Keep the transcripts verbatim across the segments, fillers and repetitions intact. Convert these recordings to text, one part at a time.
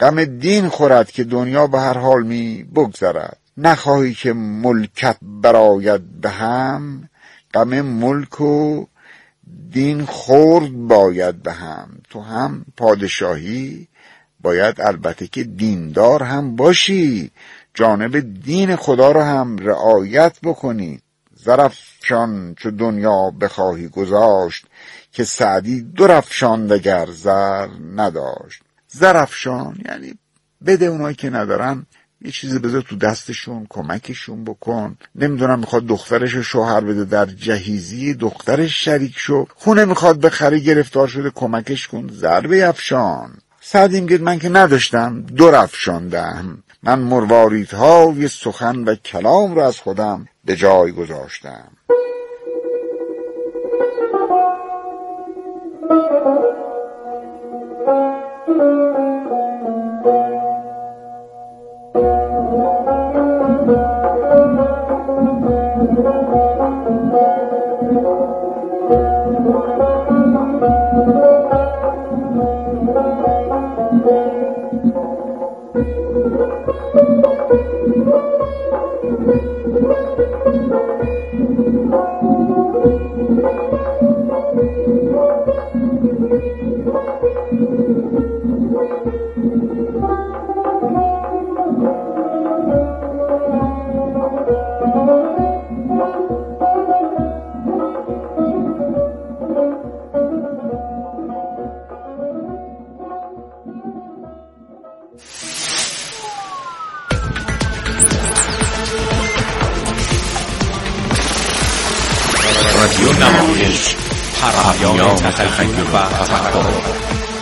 غم دین خورد که دنیا به هر حال می بگذرد. نخواهی که ملکت براید به هم، غم ملک و دین خورد باید به هم. تو هم پادشاهی باید البته که دیندار هم باشی، جانب دین خدا رو هم رعایت بکنی. زرافشان چو دنیا بخواهی گذاشت، که سعدی درفشان دگر زر نداشت. زرافشان یعنی بده اونایی که ندارن یه چیزی بذار تو دستشون، کمکشون بکن. نمیدونم میخواد دخترش شوهر بده در جهیزی، دخترش شریک شو. خونه میخواد بخره، گرفتار شده، کمکش کن، ضربه افشان. سعدی میگه من که نداشتم دور افشاندم، من مرواریدها یه سخن و کلام رو از خودم به جای گذاشتم. رادیو نمایش، پیام تخیل و تفکر.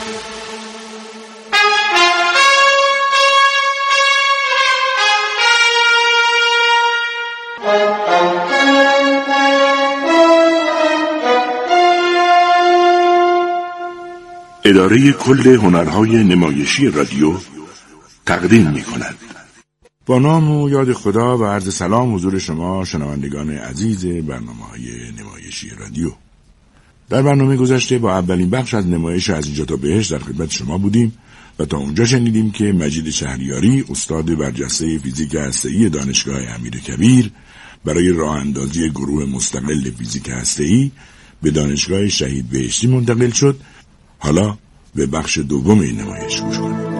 اداره کل هنرهای نمایشی رادیو تقدیم می کند. با نام و یاد خدا و عرض سلام حضور شما شنوندگان عزیز برنامه‌های نمایشی رادیو. در برنامه گذشته با اولین بخش از نمایش از اینجا تا بهشت در خدمت شما بودیم و تا اونجا شنیدیم که مجید شهریاری، استاد برجسته فیزیک هسته‌ای دانشگاه امیرکبیر، برای راه اندازی گروه مستقل فیزیک هسته‌ای به دانشگاه شهید بهشتی منتقل شد. حالا به بخش دوم این نمایش گوش کنید.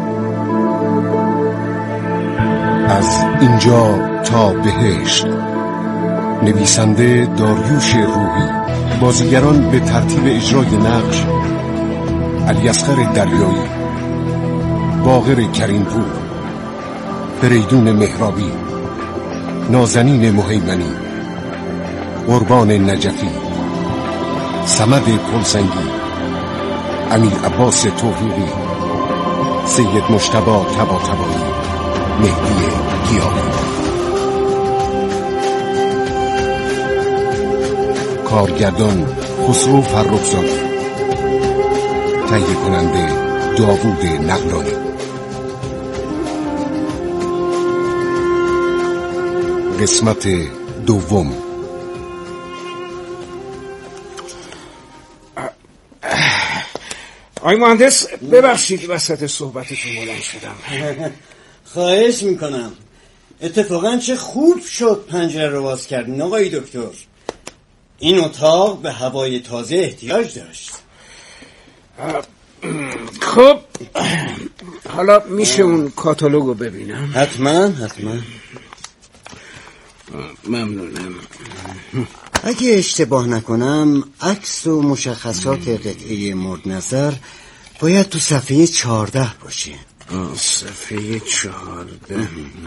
از اینجا تا بهشت، نویسنده داریوش روحی، بازیگران به ترتیب اجرای نقش: علیاصغر دریایی، باقر کریمپور، فریدون مهرابی، نازنین مهیمنی، قربان نجفی، صمد پلسنگی، امیر عباس توفیقی، سید مجتبی طباطبایی، مهدی گیاهی. کارگردان خسرو فرخزاده، تهیه کننده داوود نقلانی. قسمت دوم. آقای مهندس ببخشید وسط صحبتتون بلند شدم. خواهش میکنم. اتفاقا چه خوب شد پنجره رو باز کردین آقای دکتر. این اتاق به هوای تازه احتیاج داشت. خب حالا میشه اون کاتالوگو ببینم؟ حتما حتما. ممنونم. اگه اشتباه نکنم عکس و مشخصات قطعه مورد نظر باید تو صفحه چهارده باشه. صفحه چهارده.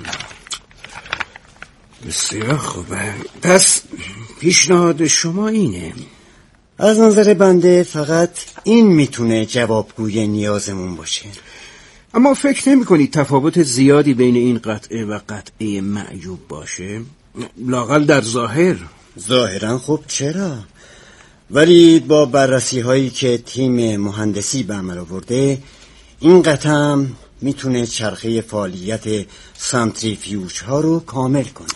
بسیار خوبه. پس پیشنهاد شما اینه؟ از نظر بنده فقط این میتونه جوابگوی نیازمون باشه. اما فکر نمی کنید تفاوت زیادی بین این قطعه و قطعه معیوب باشه؟ لااقل در ظاهر. ظاهرا خب چرا؟ ولی با بررسی هایی که تیم مهندسی به عمل آورده، این قطعه میتونه چرخه فعالیت سانتریفیوژ ها رو کامل کنه.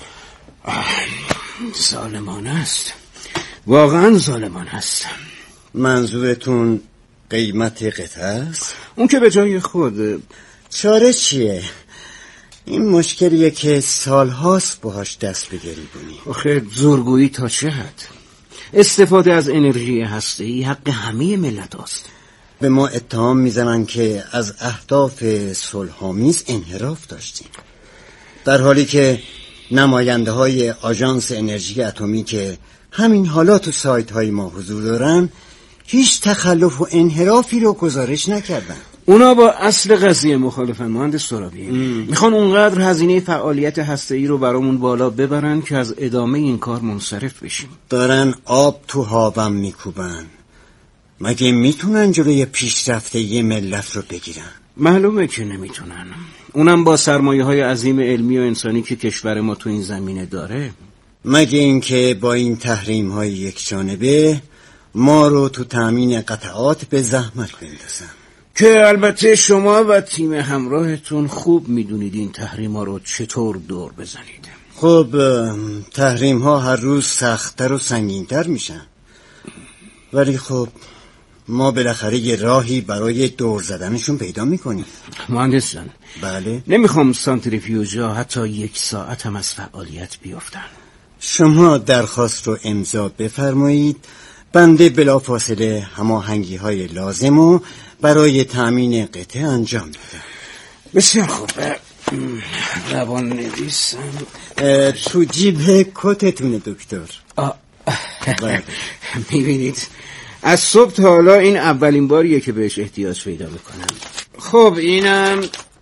ظالمانه است، واقعا ظالمانه است. منظورتون قیمت قطعه است؟ اون که به جای خود، چاره چیه؟ این مشکلیه که سالهاست باهاش دست به گریبونی. آخه زورگویی تا چه حد؟ استفاده از انرژی هسته‌ای حق همه ملت هست. به ما اتهام میزنن که از اهداف صلح‌آمیز انحراف داشتیم، در حالی که نماینده های آژانس انرژی اتمی که همین حالا تو سایت های ما حضور دارن هیچ تخلف و انحرافی رو گزارش نکردن. اونا با اصل قضیه مخالفن مهندس سرابی. میخوان اونقدر هزینه فعالیت هسته‌ای رو برامون بالا ببرن که از ادامه این کار منصرف بشیم. دارن آب تو هاوم میکوبن. مگه میتونن جلوی پیشرفت یه ملت رو بگیرن؟ معلومه که نمیتونن، اونم با سرمایه های عظیم علمی و انسانی که کشور ما تو این زمینه داره. مگه اینکه با این تحریم های یک جانبه ما رو تو تامین قطعات به زحمت بندازن، که البته شما و تیم همراهتون خوب میدونید این تحریم ها رو چطور دور بزنید. خب تحریم ها هر روز سخت‌تر و سنگین‌تر میشن، ولی خب ما بالاخره یه راهی برای دور زدنشون پیدا میکنیم. مهندس جان، بله؟ نمیخوام سانتریفیوژها حتی یک ساعت هم از فعالیت بیفتن. شما درخواست رو امضا بفرمایید، بنده بلافاصله هماهنگی های لازم رو برای تامین قطعه انجام میدم. بسیار خوب. زبان نویسم تو جیب کتتونه دکتر. بله. میبینید از صبح تا حالا این اولین باریه که بهش احتیاج پیدا میکنم. خب اینم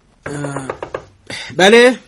بله.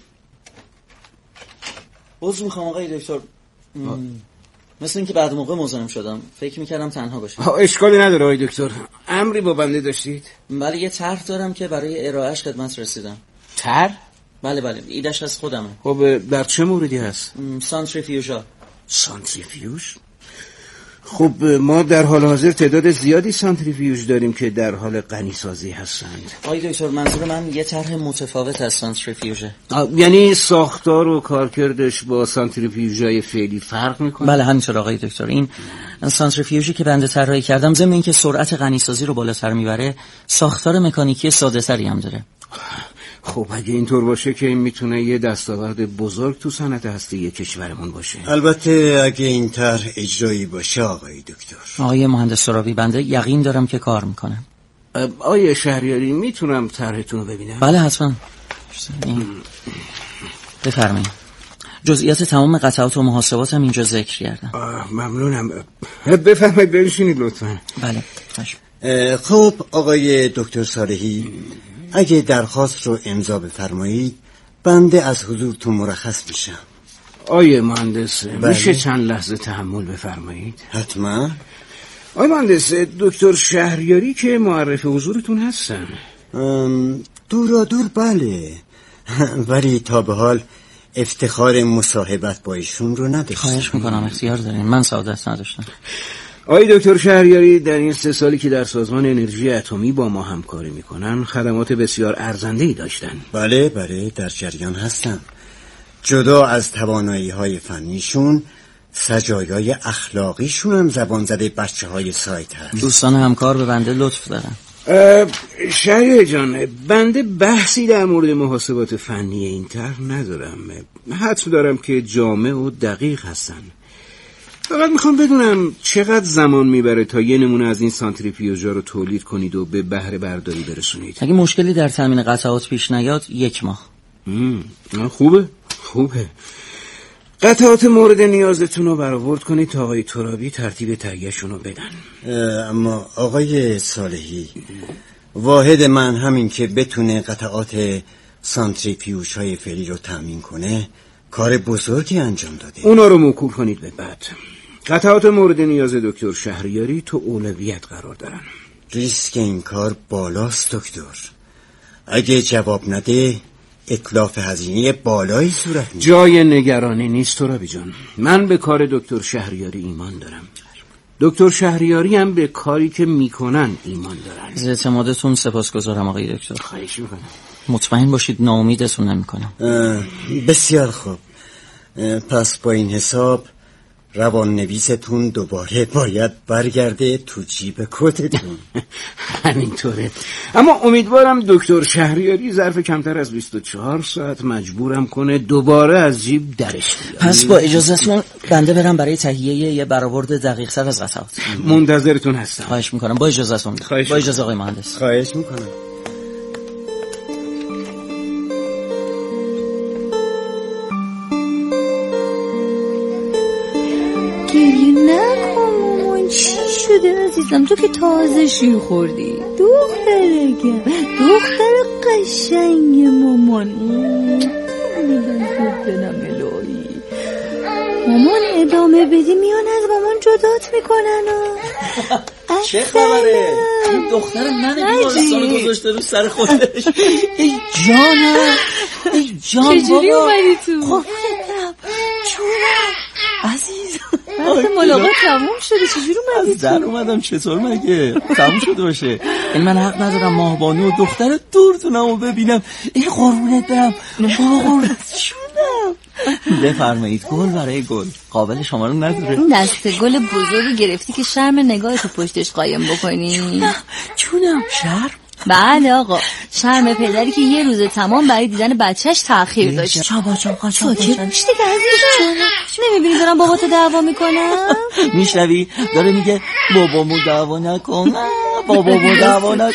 عذر میخوام آقای دکتر، مثل اینکه بعد موقع مزاحم شدم، فکر میکردم تنها باشم. اشکالی نداره آقای دکتر. امری با بنده داشتید؟ بله، یه طرح دارم که برای ارائهش خدمت رسیدم. طرح؟ بله بله، ایده‌اش از خودمه. خب در چه موردی هست؟ سانتریفیوژا. سانتریفیوژ؟ خب ما در حال حاضر تعداد زیادی سانتریفیوژ داریم که در حال غنیسازی هستند. آقای دکتر، منظور من یه طرح متفاوت از سانتریفیوژه. یعنی ساختار و کارکردش با سانتریفیوژهای فعلی فرق میکنه؟ بله همینطور آقای دکتر. این سانتریفیوژی که بنده طراحی کردم ضمن اینکه سرعت غنیسازی رو بالاتر میبره، ساختار مکانیکی ساده‌تری هم داره. خب اگه اینطور باشه که این میتونه یه دستاورد بزرگ تو صنعت هسته‌ای کشورمون باشه. البته اگه این طرح اجرایی باشه آقای دکتر. آقای مهندس سرابی، بنده یقین دارم که کار میکنه. آقای شهریاری، میتونم طرحتون رو ببینم؟ بله حتما. بفرمایید. جزئیات تمام قطعات و محاسبات هم اینجا ذکر کردم. ممنونم. بفرمایید بنشینید لطفا. بله. خب آقای دکتر صالحی، اگه درخواست رو امضا بفرمایید بنده از حضورتون مرخص میشم. آیه مهندس، بله؟ میشه چند لحظه تحمل بفرمایید؟ حتما. آیه مهندس، دکتر شهریاری که معرف حضورتون هستن؟ دورا دور بله، ولی تا به حال افتخار مصاحبت با ایشون رو نداشتم. خواهش میکنم اختیار دارین، من سعادت نداشتم. آقای دکتر شهریاری در این سه سالی که در سازمان انرژی اتمی با ما همکاری میکنن خدمات بسیار ارزنده‌ای داشتن. بله بله در جریان هستم. جدا از توانایی‌های فنیشون، سجایای اخلاقیشون هم زبان زده بچه های سایت هست. دوستان همکار به بنده لطف دارن. شهریاری جان، بنده بحثی در مورد محاسبات فنی این طرح ندارم. حدس دارم که جامع و دقیق هستن. فقط میخوام بدونم چقدر زمان میبره تا یه نمونه از این سانتریفیوژا رو تولید کنید و به بهره برداری برسونید. اگه مشکلی در تامین قطعات پیش نیاد یک ماه. خوبه خوبه. قطعات مورد نیازتون رو برآورد کنید تا آقای ترابی ترتیب تهیه‌شون رو بدن. اما آقای صالحی، واحد من همین که بتونه قطعات سانتریفیوژهای فعلی رو تامین کنه کار بزرگی انجام داده. اونا رو موکول کنید به بعد. قطعات مورد نیاز دکتر شهریاری تو اولویت قرار دارن. ریسک این کار بالاست دکتر. اگه جواب نده اتلاف هزینه بالایی صورت میگیره. جای نگرانی نیست ترابی جان. من به کار دکتر شهریاری ایمان دارم. دکتر شهریاری هم به کاری که میکنن ایمان دارن. از اعتمادتون سپاسگزارم آقای دکتر. خواهش میکنم. مطمئن باشید ناامیدتون نمیکنم. بسیار خوب. پس با این حساب روان نویستون دوباره باید برگرده تو جیب کتتون. همینطوره. اما امیدوارم دکتر شهریاری ظرف کمتر از بیست و چهار ساعت مجبورم کنه دوباره از جیب درش بیاد. پس با اجازهتون بنده برم برای تهیه یه برآورد دقیق تر از قطعات. منتظرتون هستم. خواهش میکنم. با اجازهتون. با اجازه آقای مهندس. خواهش میکنم. گریه نکن مامان، چی شده عزیزم؟ تو که تازه شیر خوردی. دخترگم، دختر قشنگ مامان. مامان ادامه بدی میان از مامان جدات میکنن. چه خبره؟ این دختر من بیمارستان گذاشته رو سر خودش. ای جانم، ای جان. چجوری اومدی تو؟ خب چونم عزیز، وقت ملاقات تموم شده، چجوری اومدی تو؟ در اومدم. چطور مگه تموم شده باشه؟ این من حق ندارم ماهبانو و دختر دورتونم رو ببینم. ای قربونت برم بابا، قربونت شونم. بفرمایید. گل برای گل قابل شما رو نداره. این دسته گل بزرگی گرفتی که شرم نگاهتو پشتش قایم بکنی. چونم چونم شرم؟ بله آقا، شرم پدری که یه روز تمام برای دیدن بچهش تأخیر داشت. چابا چابا چابا ساکت باش دیگه عزیزم. نمیبینی دارم باباتو دعوا میکنم؟ میشنوی؟ داره میگه بابامو دعوا نکن، بابامو دعوا نکن.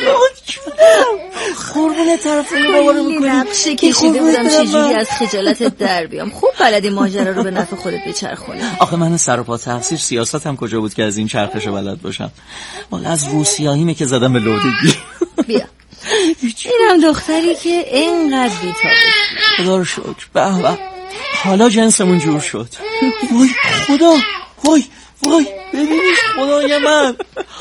قربون طرفونی بابا رو میکنی. نقشه کشیده بودم چجوری از خجالتت در بیام. خوب بلدی ماجرا رو به نفع خودت بچرخونی. آخه من سر و پا تقصیر سیاستم کجا بود که از این چرخشو بلد باشم. والا از روسیاهیمه که زدم به لودگی. بیا اینم دختری که اینقدر بی‌تابه. خدا رو شکر. به به، حالا جنسمون جور شد. وای خدا، وای وای ببینیش خدای من.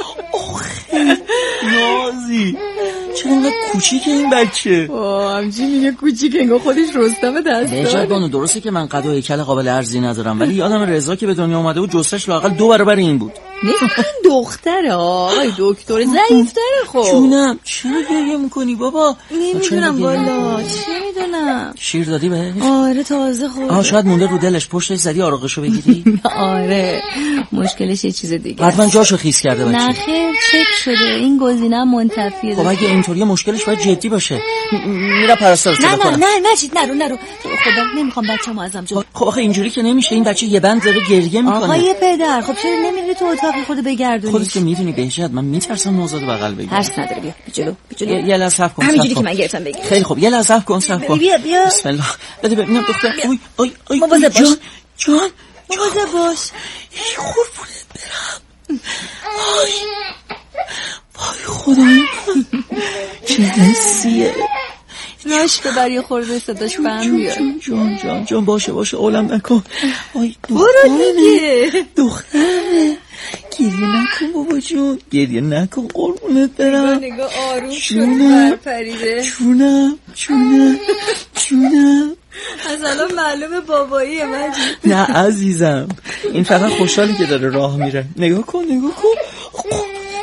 آخه نازی چرا اینقدر کوچیکه این بچه؟ واه همچین میگه کوچیک انگار خودش رستم دست داره. بجد بانو درسته که من قد و هیکل قابل ارزی ندارم، ولی یادم رضا که به دنیا اومده بود جثه‌ش لااقل دو برابر این بود. نیست این دختره آقای دکتر ضعیف‌تره. خب جونم چرا گریه میکنی بابا؟ نمیدونم والا، چه میدونم. شیر دادی بهش؟ آره تازه خورده. آه شاید مونده رو دلش، پشتش زدی آراغشو بگیری؟ آره مشکلش یه چیز دیگه. حتما جاشو خیس کرده بچه. نه خیر چک شده، این گزینه منتفیه. خب اگه اینطوریه مشکلش باید جدی باشه. میرا پرستار صدا نه کنم. نه نه مجید نرو نرو خدا نمیخوام بچه‌مو ازم جدا. خب آخه اینجوری که نمیشه، این بچه یه بند داره گریه میکنه. آقای پدر خب چرا نمیری تو اتاق خودت بگردونی؟ خودت که میدونی بهجت من میترسم نوزاد بغل بگیرم. هرس نداره. بیا جلو جلو. یه لحظه صبر کن. همینجوری که من گرفتم بگیر. خیلی خوب یه لحظه صبر کن صبر کن. بیا بیا بسم الله. بده ببینم دختر. اوی اوی اوی مواظب باش. جان جان مواظب باش. ای قربونت برم. وای وای خدای چه حسیه. راش که برای خورده صداش بهم بیاد. جان جان جان باشه باشه اولم نکن. وای برو دیگه دختره. گریه نکن بابا جون، گریه نکن قربونت برم. نگاه آروم شد برپریده. چونم چونم چونم از الان معلومه باباییه مجید. نه عزیزم، این فقط خوشحالی که داره راه میره. نگاه کن نگاه کن.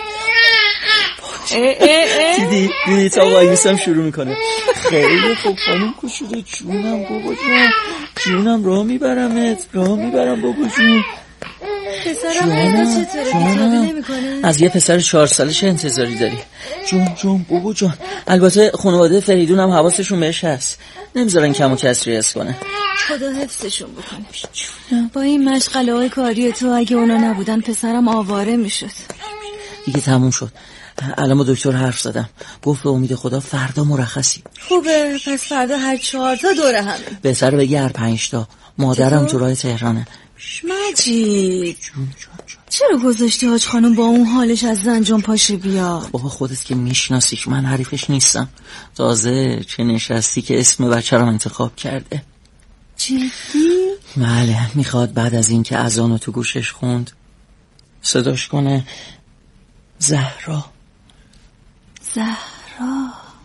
اه اه اه دیدی دیدی تا وایسم شروع میکنه. خیلی خوب خانم کشیده. جونم بابا جون، جونم راه میبرمت، راه میبرم بابا جون. پسرم اینا چطوره؟ بیتابی نمیکنه؟ از یه پسر چهار ساله چه انتظاری داری؟ جون جون بابا جون. البته خانواده فریدون هم حواسشون بهش هست، نمیذارن کم و کسری حس کنه. خدا حفظشون بکنه. با این مشغله های کاری تو اگه اونا نبودن پسرم آواره میشد. دیگه تموم شد. الان با دکتر حرف زدم، گفت به امید خدا فردا مرخصی. خوبه، پس فردا هر چهار تا دوره همه. بهتره بگی هر پنج تا. مادرم تو راه تهرانه. مجید چرا گذاشتی حاج خانم با اون حالش از زنجان پاشه بیا؟ بابا خودت که میشناسیش، من حریفش نیستم. تازه چه نشستی که اسم بچه رو انتخاب کرده. جدی؟ بله، میخواد بعد از این که اذانو تو گوشش خوند صداش کنه زهرا. زهرا.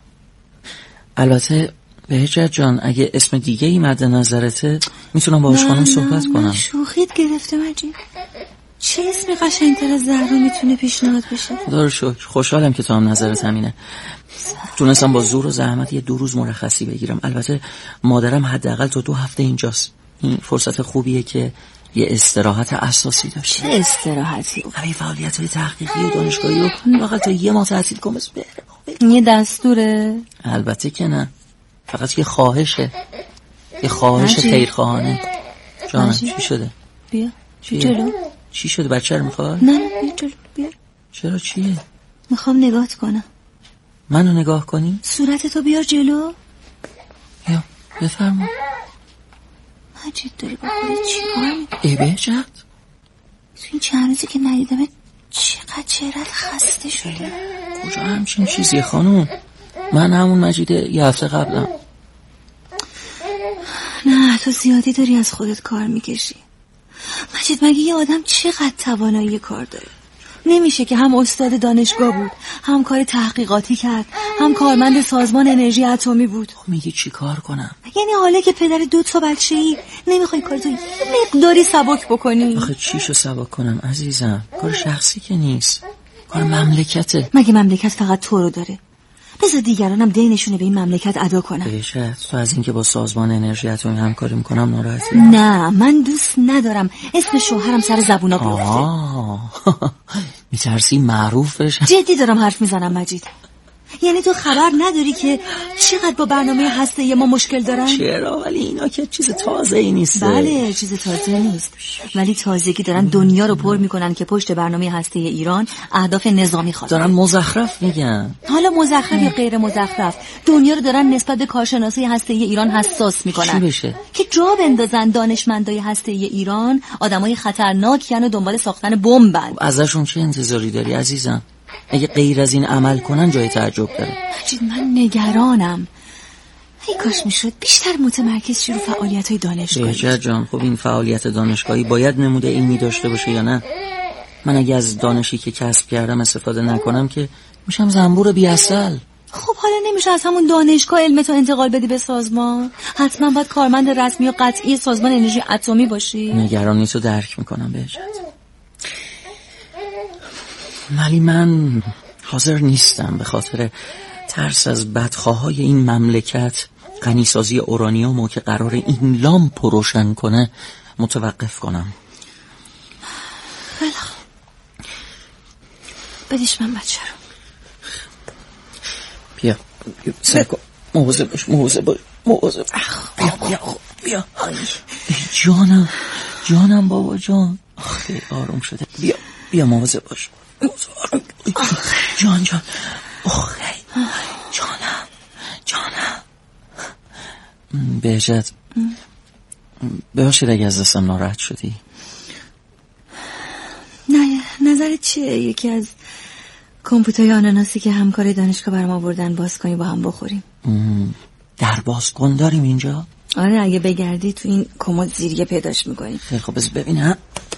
البته بهجت جان اگه اسم دیگه ای مد نظرته میتونم باهاش خانم صحبت کنم. شوخیت گرفته مجید. چه اسمی قشنگتر از زهرا میتونه پیشنهاد بشه؟ خدا رو شکر، خوشحالم که تو هم نظرت همینه. تونستم با زور و زحمت یه دو روز مرخصی بگیرم. البته مادرم حداقل تا دو هفته اینجاست. این فرصت خوبیه که یه استراحت اساسی داشت. چه استراحتی؟ همین فعالیت های تحقیقی و دانشگاهی و فقط تا یه ماه تعطیل کن بس بره. یه دستوره؟ البته که نه، فقط یه خواهشه، یه خواهش خیرخواهانه. جانم چی شده؟ بیا چی جلو؟ چی شده؟ بچه رو میخواد؟ نه نه بیا جلو بیا. چرا چیه؟ میخوام نگاهت کنم. منو نگاه کنی؟ صورتتو بیار جلو. بیا بفرما. مجید داری با خودت چی کار میکنی؟ ای بهجت تو این چند روزی که ندیدمت چقدر چهرت خسته شده. کجا همچین چیزیه خانوم؟ من همون مجیده یه هفته قبلم. نه تو زیادی داری از خودت کار میکشی. مجید مگه یه آدم چقدر توانایی کار داره؟ نمیشه که هم استاد دانشگاه بود، هم کار تحقیقاتی کرد، هم کارمند سازمان انرژی اتمی بود. خب میگی چی کار کنم؟ یعنی حالا که پدر دو تا بچه ای نمیخوای کارتو یه مقداری سبک بکنی؟ آخه چیشو سبک کنم عزیزم؟ کار شخصی که نیست، کار مملکته. مگه مملکت فقط تو رو داره؟ بذار دیگرانم دینشونه به این مملکت ادا کنم. بهشت تو از اینکه با سازمان انرژی اتمی همکاری میکنم ناراحتی؟ نه من دوست ندارم اسم شوهرم سر زبونا بیفته. میترسی معروف بشم؟ جدی دارم حرف میزنم مجید. یعنی تو خبر نداری که چقدر با برنامه هسته‌ای ما مشکل دارن؟ چرا؟ ولی اینا که چیز تازه ای نیست. بله چیز تازه نیست، ولی تازگی دارن دنیا رو پر میکنن که پشت برنامه هسته‌ای ایران اهداف نظامی خواد. دارن مزخرف میگن. حالا مزخرف یا غیر مزخرف دنیا رو دارن نسبت به کارشناسی هسته‌ای ایران حساس میکنن. چی بشه؟ که جا بندازن دانشمندای هسته‌ای ایران آدمای خطرناکن و دنبال ساختن بمبن. ازشون چه انتظاری داری عزیزم؟ اگه غیر از این عمل کنن جای تعجب داره. مجید من نگرانم. ای کاش میشد بیشتر متمرکز شی رو فعالیت‌های دانشگاهی. بهجت جان خب این فعالیت دانشگاهی باید نموده علمی داشته باشه یا نه؟ من اگه از دانشی که کسب کردم استفاده نکنم که میشم زنبور بی اصل. خب حالا نمیشه از همون دانشگاه علمتو انتقال بدی به سازمان؟ حتما باید کارمند رسمی و قطعی سازمان انرژی اتمی باشی. نگرانی تو درک میکنم بهجت، ولی من حاضر نیستم به خاطر ترس از بدخواهای این مملکت غنیسازی اورانیومو که قرار این لامپ روشن کنه متوقف کنم. خیلی خوب بدیش من بچه رو. بیا سر کن، مواظب باش مواظب باش مواظب. بیا بیا بیا جانم جانم بابا جان. آخه آروم شده. بیا بیا مواظب باش. جان جان آخه جانم جانم. بهجت ببخشید اگه از دستم ناراحت شدی. نه نظرت چیه یکی از کامپیوترهای آناناسی که همکار دانشگاه برام آوردن باز کنی با هم بخوریم؟ در باز کن داریم اینجا؟ آره اگه بگردی تو این کمد زیریه پیداش میکنی. خیلی خب بذار ببینم.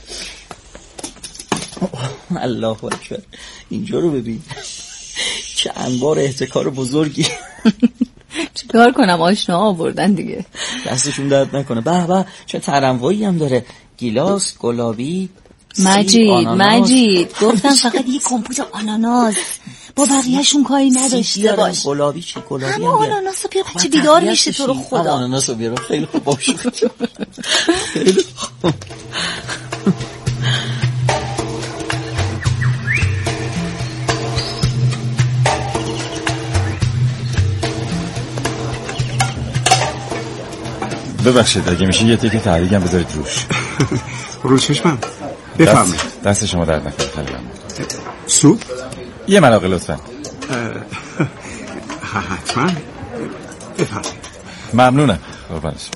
الله اکبر اینجا رو ببین چه انبار احتکار بزرگی. چیکار کنم آشنا آوردن دیگه. دستشون درد نکنه. به به چه ترنوایی هم داره. گیلاس گلابی مجید مجید گفتم فقط یه کمپوت آناناس با بقیهشون کاری نداشته باش. گلابی چی گلابی هم بیار آناناسو بیار بچه بیدار میشه تو رو خدا. آناناسو بیار خیلی خوب باشه. خیلی خوب. ببخشید اگه میشه یه تیکه تحریکم بذارید روش. رو چشمم بفرمایید. دست, دست شما درد نکنه. خیلی ممنون. سوپ یه ملاقه لطفا. حتما بفرمایید. ممنونم قربانش.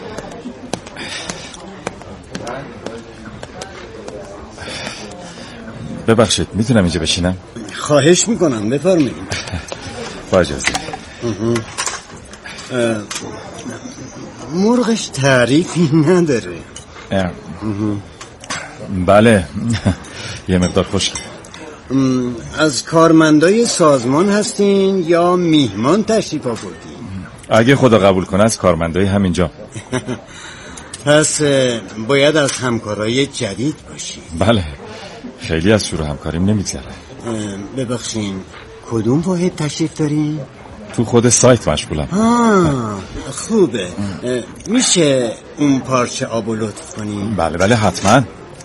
ببخشید میتونم اینجا بشینم؟ خواهش میکنم بفرمایید. با اجازه. مرغش تعریفی نداره. بله یه مقدار خشک. از کارمندای سازمان هستین یا میهمان تشریف آوردین؟ اگه خدا قبول کنه از کارمندای همینجا. پس باید از همکارای جدید باشین. بله خیلی از شروع همکاریم نمیگذره. ببخشین کدوم واحد تشریف دارین؟ تو خود سایت مشغولم. آه خوبه. میشه اون پارچه آبو لطف کنی؟ بله بله حتما.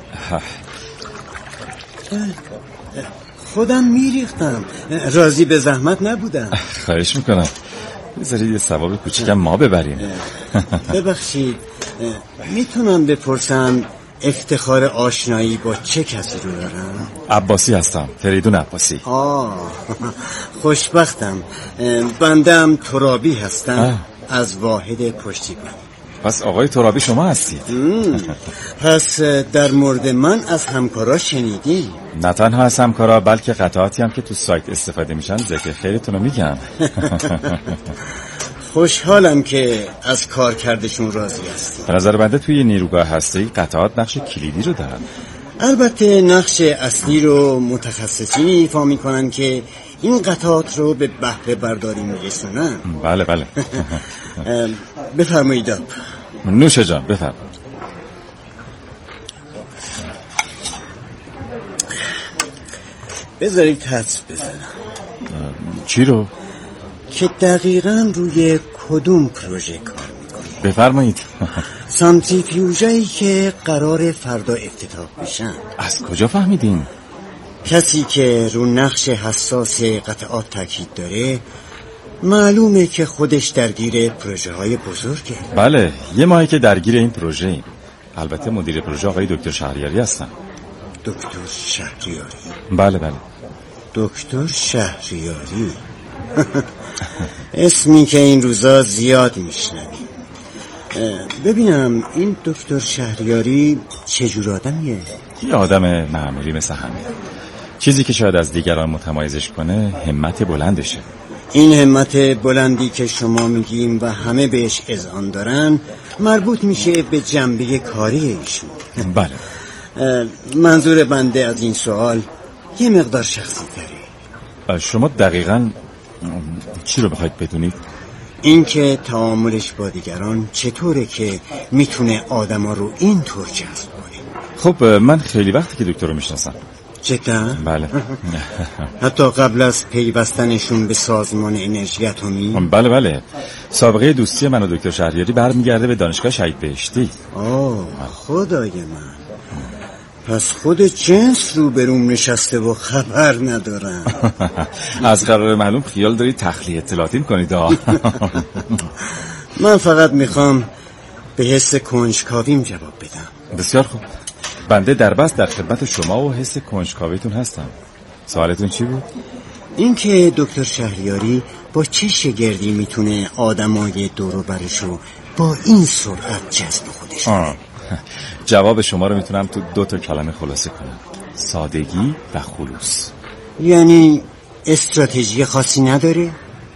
خودم میریختم، راضی به زحمت نبودم. خواهش میکنم، بذارید یه ثواب کوچیکم ما ببریم. ببخشید میتونم بپرسم افتخار آشنایی با چه کسی رو دارم؟ عباسی هستم، فریدون عباسی. آه خوشبختم. بندم ترابی هستم. آه. از واحد پشتیبانی. پس آقای ترابی شما هستید؟ پس در مورد من از همکارا شنیدی؟ نه تنها از همکارا بلکه قطعاتی هم که تو سایت استفاده میشن ذکر خیرتون رو میگم. خوشحالم که از کار کردشون راضی هستی. به نظر بنده توی نیروگاه هسته‌ای قطعات نقش کلیدی رو دارن. البته نقش اصلی رو متخصصین ایفا میکنن که این قطعات رو به بهره برداری میرسونن. بله بله. بفرمایید آب. نوش جان بفرمایید. بذارید حدس بزنم. چی رو؟ که دقیقاً روی کدوم پروژه کار میکنی؟ بفرمایید. سانتریفیوژایی که قرار فردا افتتاح بشن. از کجا فهمیدین؟ کسی که رو نقش حساس قطعات تاکید داره معلومه که خودش درگیر پروژه های بزرگه. بله یه ماهی که درگیر این پروژه ایم. البته مدیر پروژه آقای دکتر شهریاری هستن. دکتر شهریاری؟ بله بله. دکتر شهریاری. اسمی که این روزا زیاد میشنویم. ببینم این دکتر شهریاری چجور آدمیه؟ یه آدم معمولی مثل همه. چیزی که شاید از دیگران متمایزش کنه همت بلندشه. این همت بلندی که شما میگیم و همه بهش اذعان دارن مربوط میشه به جنبه کاری ایشون. بله. منظور بنده از این سوال یه مقدار شخصی تره. شما دقیقاً چی رو بخواید بدونید؟ این که تعاملش با دیگران چطوره که میتونه آدما رو اینطور جذب کنه. خب من خیلی وقتی که دکتر رو میشناسم. جدا؟ بله. حتی قبل از پیوستنشون به سازمان انرژی اتمی؟ بله بله. سابقه دوستی من و دکتر شهریاری برمیگرده به دانشگاه شهید بهشتی. آه خدای من. پس خود جنس رو بروم نشسته و خبر ندارم. از قرار معلوم خیال داری تخلیه اطلاعاتی کنید. من فقط میخوام به حس کنجکاویم جواب بدم. بسیار خوب. بنده در بس در خدمت شما و حس کنجکاویتون هستم. سوالتون چی بود؟ این که دکتر شهریاری با چه شگردی میتونه آدمای دور و برشو با این سرعت جذب خودش کنه؟ جواب شما رو میتونم تو دو تا کلمه خلاصه کنم: سادگی و خلوص. یعنی استراتژی خاصی نداره؟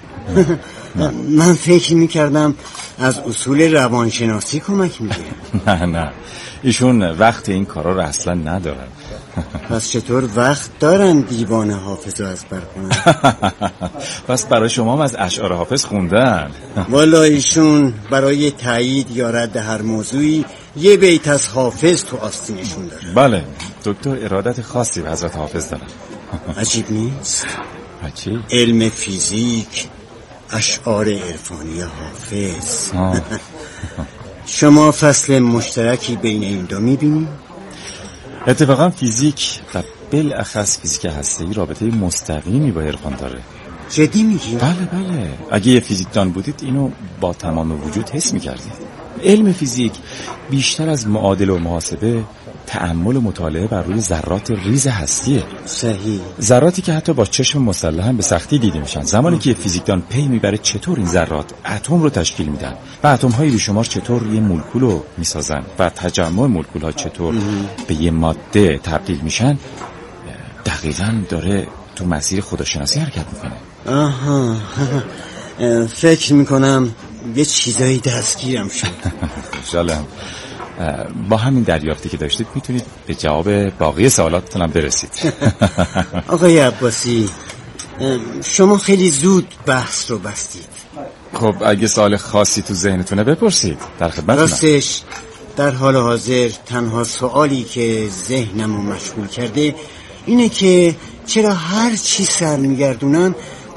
من فکر میکردم از اصول روانشناسی کمک میگیره. نه نه، ایشون وقت این کارا رو اصلا ندارن. پس چطور وقت دارن دیوان حافظ رو ازبر کنن؟ پس برای شما هم از اشعار حافظ خوندن؟ والا ایشون برای تایید یا رد هر موضوعی یه بیت از حافظ تو آستینشون داره. بله، دکتر ارادت خاصی به حضرت حافظ دارن. عجیب نیست؟ عجیب؟ علم فیزیک، اشعار عرفانی حافظ. شما فصل مشترکی بین این دو میبینی؟ اتفاقا فیزیک و بالاخص فیزیک هسته‌ای رابطه مستقیمی با عرفان داره. جدی میگی؟ بله بله. اگه یه فیزیکدان بودید اینو با تمام وجود حس میکردید. علم فیزیک بیشتر از معادله و محاسبه تأمل و مطالعه بر روی ذرات ریز هستیه. صحیح. ذراتی که حتی با چشم مسلح هم به سختی دیده میشن. زمانی که فیزیکدان پی میبره چطور این ذرات اتم رو تشکیل میدن و اتم های بیشمار چطور یه مولکول رو میسازن و تجمع مولکول ها چطور به یه ماده تبدیل میشن، دقیقاً داره تو مسیر خداشناسی حرکت میکنه. آها. فکر میکنم یه چیزایی دستگیرم شد. خوشحالم. با همین دریافتی که داشتید میتونید به جواب باقی سوالاتتون هم برسید. آقای عباسی، شما خیلی زود بحث رو بستید. خب اگه سوال خاصی تو ذهنتونه بپرسید، در خدمتتونم. راستش در حال حاضر تنها سوالی که ذهنمو مشغول کرده اینه که چرا هر چی سر میگردونم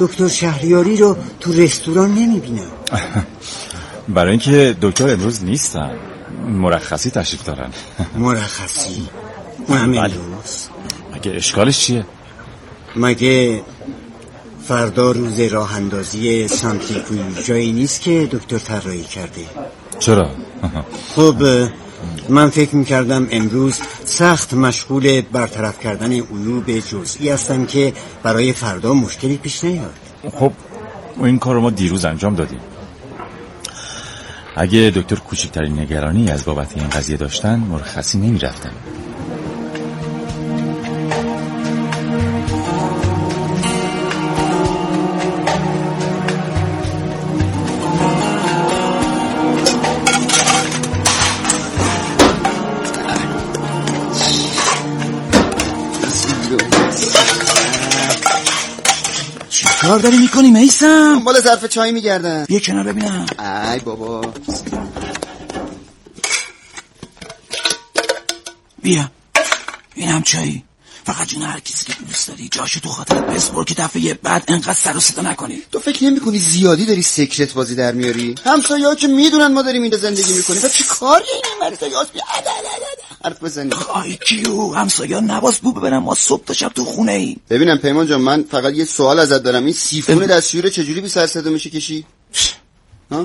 دکتر شهریاری رو تو رستوران نمیبینم. برای اینکه دکتر امروز نیستن، مرخصی تشریف دارن. مرخصی؟ همین روز؟ مگه اشکالش چیه؟ مگه فردا روز راه اندازی سانتریفیوژ جایی نیست که دکتر طراحی کرده؟ چرا؟ خب من فکر میکردم امروز سخت مشغول برطرف کردن عیوب جزئی هستم که برای فردا مشکلی پیش نیاد. خب این کار رو ما دیروز انجام دادیم. اگه دکتر کوچکترین نگرانی از بابت این قضیه داشتن مرخصی نمی رفتن. کار داری میکنی میثم؟ دنبال ظرف چای میگردم. بیا کنار ببینم. ای بابا بیا اینم چایی. فقط جون هر کسی که دوست داری جاشو تو خاطرت بسپر که دفعه بعد انقدر سر و صدا نکنی. تو فکر نمی کنی زیادی داری سیکرت بازی در میاری؟ همسایه‌ها که میدونن ما داریم اینجا زندگی میکنیم. چه کاری این مرتضی بیا حرف بزنی؟ آی کیو همسایه‌ها نواز بو ببرن ما صبح تا شب تو خونه ایم. ببینم پیمان جان من فقط یه سوال ازت دارم. این سیفون دستشویی رو چجوری بی سر صدا میشه کشی؟ ها؟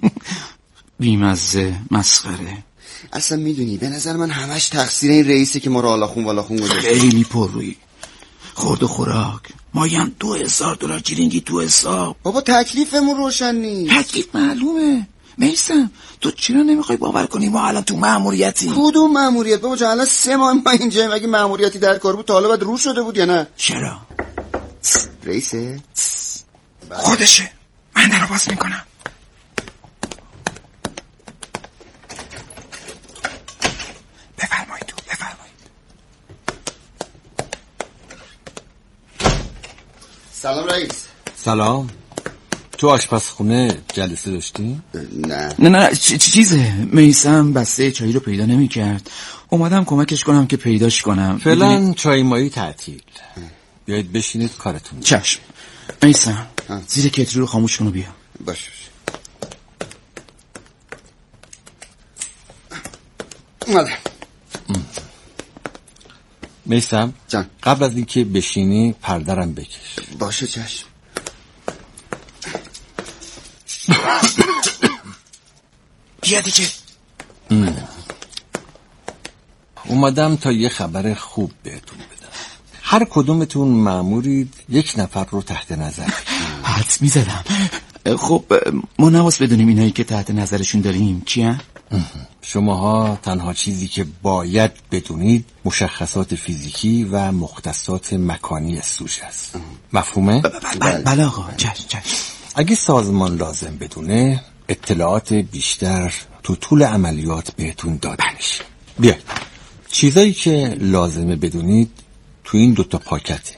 بیمزه مسخره. اصلا میدونی به نظر من همش تقصیر این رئیسه که ما رو آلاخون والاخون گذاشته. خیلی پر روی خورد و خوراک مایم دو هزار دلار جیرینگی تو حساب. بابا تکلیفمون روشن نیست. تکلیف معلومه میثم. تو چرا نمیخوای باور کنی ما الان تو مأموریتی؟ کدوم مأموریت بابا جان؟ الان سه ماه ما اینجا. اگه مأموریتی در کار بود تا حالا بعد رو شده بود یا نه؟ چرا؟ رئیسه خودشه. من درو باز میکنم. بفرمایید تو بفرمایید. سلام رئیس. سلام. تو آشپزخونه جلسه داشتی؟ نه نه نه چ- چیزه میثم بسته چایی رو پیدا نمی کرد. اومدم کمکش کنم که پیداش کنم. فعلا میدونی... چای مایی تعطیل. بیایید بشینید کارتون. چشم. میثم زیر کتری رو خاموش کن و بیا. باشه اومدم. میثم جان قبل از اینکه بشینی پردرم بکش. باشه چشم. بیا دیگه. اومدم تا یه خبر خوب بهتون بدم. هر کدومتون مأمورید یک نفر رو تحت نظر. حدس میزدم. خب ما نواس بدونیم اینایی که تحت نظرشون داریم کیه؟ شماها تنها چیزی که باید بدونید مشخصات فیزیکی و مختصات مکانی سوژه است. مفهومه؟ بله آقا. چشم چشم. اگه سازمان لازم بدونه اطلاعات بیشتر تو طول عملیات بهتون داده میشه. بیاید چیزایی که لازمه بدونید تو این دوتا پاکته.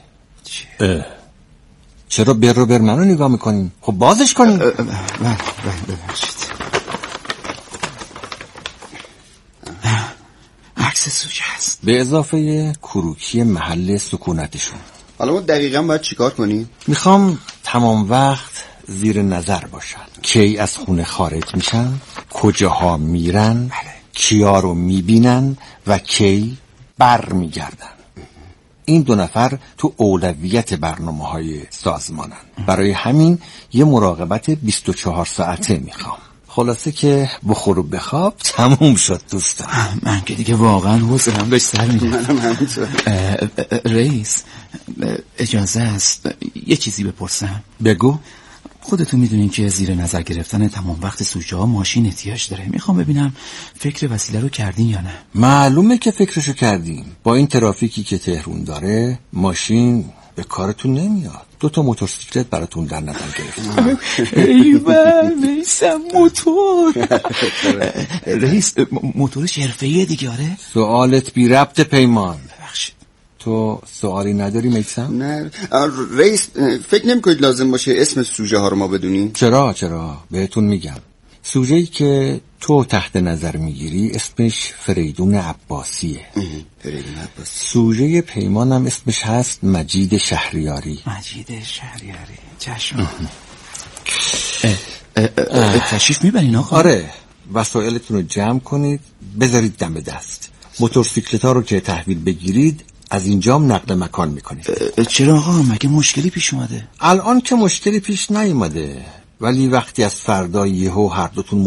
چرا بر رو بر منو نگاه میکنین؟ خب بازش کنین. بله بله ببخشید. عکس سوژه است به اضافه کروکی محل سکونتشون. حالا ما دقیقا باید چیکار کنیم؟ میخوام تمام وقت زیر نظر باشن. کی از خونه خارج میشن، کجاها میرن، بله. کیا رو میبینن و کی بر میگردن. این دو نفر تو اولویت برنامه های سازمانن. برای همین یه مراقبت بیست و چهار ساعته میخوام. خلاصه که بخور و بخواب تموم شد دوستان. من که دیگه واقعا حوصله‌ام داشت سر میره. منم همینطور. رئیس اجازه است یه چیزی بپرسم؟ بگو. خودتون میدونین که زیر نظر گرفتن تمام وقت سوژه ها ماشین احتیاج داره. میخوام ببینم فکر وسیله رو کردین یا نه. معلومه که فکرشو کردیم. با این ترافیکی که تهرون داره ماشین به کارتون نمیاد. دو تا موتورسیکلت براتون در نظر گرفتم. ایوه میثم موتور. رئیس موتورش حرفه‌ایه دیگه. آره سوالت بی ربط پیمان. ببخشید. تو سوالی نداری میثم؟ نه رئیس فکر نمی‌کنید لازم باشه اسم سوژه ها رو ما بدونیم؟ چرا چرا بهتون میگم. سوژه‌ای که تو تحت نظر میگیری اسمش فریدون عباسیه. فریدون عباسی. سوژه پیمانم اسمش هست مجید شهریاری. مجید شهریاری. چشم. تشریف میبرین آقا؟ آره، وسایلتون رو جمع کنید بذارید دم دست. موتورسیکلت ها رو که تحویل بگیرید از اینجام نقل مکان میکنید. چرا آقا؟ مگه مشکلی پیش اومده؟ الان که مشکلی پیش نیومده، ولی وقتی از فردا یهو هر دوتون